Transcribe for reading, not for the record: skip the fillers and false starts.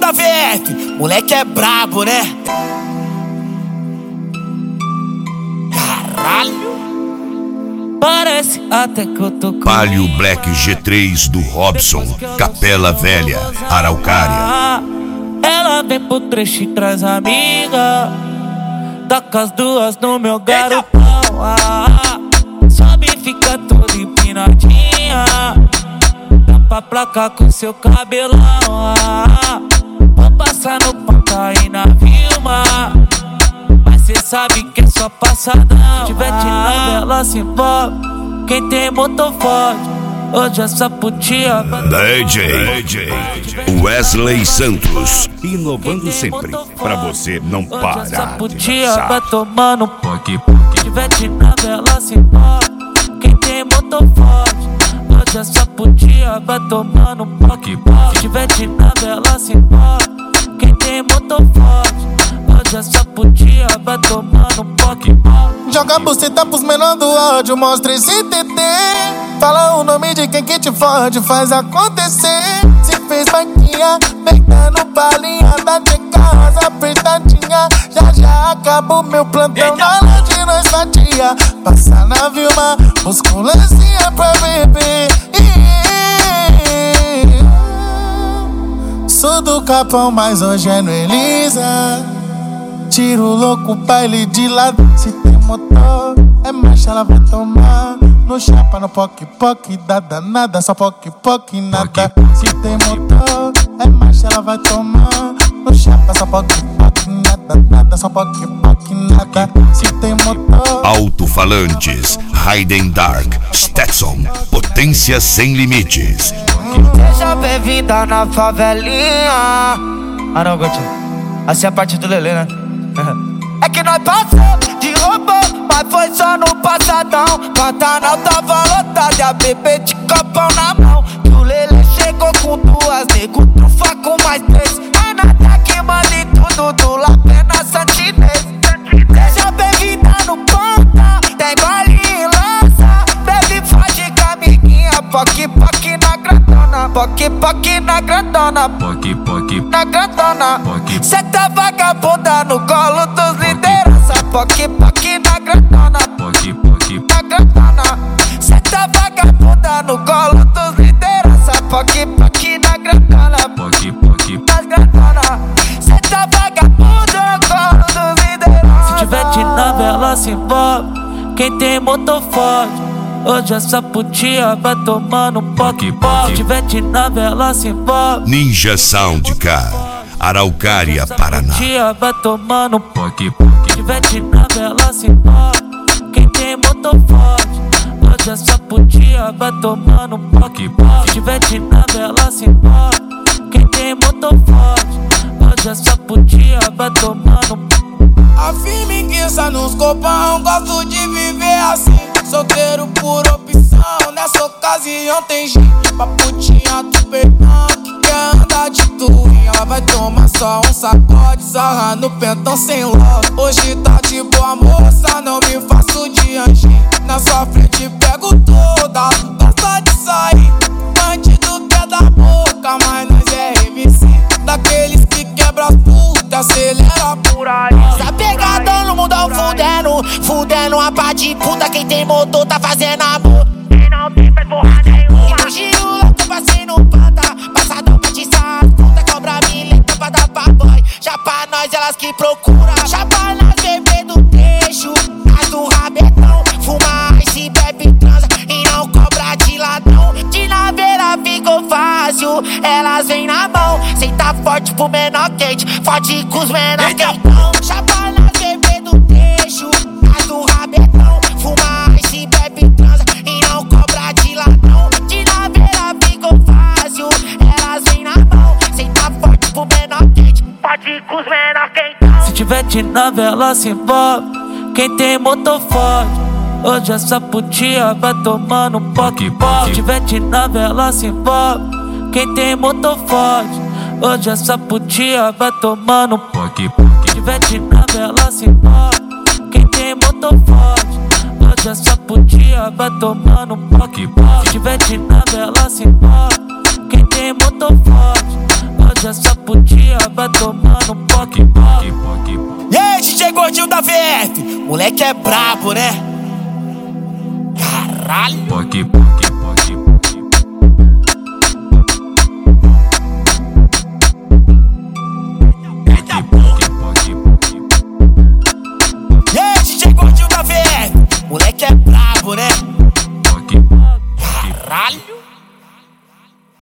da VF, moleque é brabo, né? Caralho. Parece até que eu tô com Palio Black G3 do Robson, Capela Velha, Araucária. Ela vem pro trecho e traz amiga, taca as duas no meu garotão. Sobe e fica toda empinadinha, tampa a placa com seu cabelão. Vou passar no ponta e na Vilma, mas cê sabe que é só passadão. Se tiver de nave ela se envolve, quem tem motor forte, hoje essa putinha DJ Wesley Santos, inovando sempre, pra você não parar essa de putinha dançar. vai tomando poque. Se tiver de nave ela se envolve, quem tem motor forte, hoje essa putinha vai tomando poque. Se tiver de nave ela se envolve, quem tem motor forte, hoje essa putinha vai tomando poque. Joga a buceta pros menor do ódio, mostra esse TT. Fala o nome de quem que te fode, faz acontecer. Se fez banquinha, deitando balinha da Tcheca rosa apertadinha. Já acabou meu plantão na noite, nós fatia. Passa na Vilma, musculancinha pra beber. Sou do Capão, mas hoje é no Elisa. Tiro louco, baile de lado. Se tem motor, é marcha, ela vai tomar. No chapa, no poque, dá danada. Só poque, nada. Se tem motor, é marcha, ela vai tomar. No chapa, só poque, nada. Só poque, nada. Se tem motor. Alto-falantes, Hayden Dark, Stetson, potência sem limites. Seja bem-vinda na favelinha. Ah não, Gotinho, assim é a parte do Lelê, né? É que nós passamos de robô, mas foi só no passadão. Pantanal tava lotado e a bebê de copão na mão. Que o Lelê chegou com duas, nego trufa com mais três. É nada que manda em tudo, do Lapena Santinês. Seja bem-vinda no ponta, tem baile e lança. Bebe fode com a amiguinha, poque na grandona. Poque na grandona. Poque na grandona. Cê tá vagabunda no colo dos liderança. Poque na grandona. Poque na grandona. Cê tá vagabunda no colo dos liderança. Poque na grandona. Poque na grandona. Cê tá vagabunda no colo dos liderança. Se tiver de nave ela se envolve, quem tem motor forte, hoje essa putinha vai tomando poque. Se tiver de nave ela se envolve. Ninja Sound Car, Araucária, Paraná. Putinha vai tomando poque. Se tiver de nave ela se envolve, quem tem motor forte, hoje essa putinha vai tomando poque. Se tiver de nave ela se envolve, quem tem motor forte, hoje essa putinha vai tomando poque. A firminguiça nos copão, gosto de viver assim. Solteiro por opção, nessa ocasião tem jeito. Pra putinha do peitão que quer andar de tourinho. Ela vai tomar só um sacode, sarra no pentão sem logo. Hoje tá de boa moça, não me faço de anjinho. Na sua frente pego toda, gosta de sair. Bandido quer da boca, mas nós é MC. Daqueles que quebra as putas, acelera por aí. Tá pegadão no mundão fudendo a pá de puta. Quem tem motor tá fazendo amor, quem não tem faz porra nenhuma. E no giro louco passei no panta, passadão pra te puta. Cobra mileta pra dar pra boy, já pra nós elas que procura. Já pra nós bebê do trecho, as do rabetão. Fuma ice, bebe, transa e não cobra de ladrão. De naveira ficou fácil, elas vêm na mão. Senta forte pro menor quente, fode com os menor quentão. Já pra nós bebê do trecho, as do rabetão. Fuma ice, bebe, transa e não cobra de ladrão. De naveira ficou fácil, elas vêm na mão. Senta forte pro menor quente, fode com os menor quentão. Se tiver de nave ela se envolve, quem tem motor forte, hoje essa putinha vai tomando poque. Se tiver de nave ela se envolve, quem tem motor forte, hoje essa putinha vai tomando poque. Se tiver de nave ela se envolve, quem tem motor forte, hoje essa putinha vai tomando poque. Se tiver de nave ela se envolve, quem tem motor forte, hoje Hoje essa putinha vai tomar no poque. E aí, DJ Gordinho da VF, moleque é brabo, né? Caralho.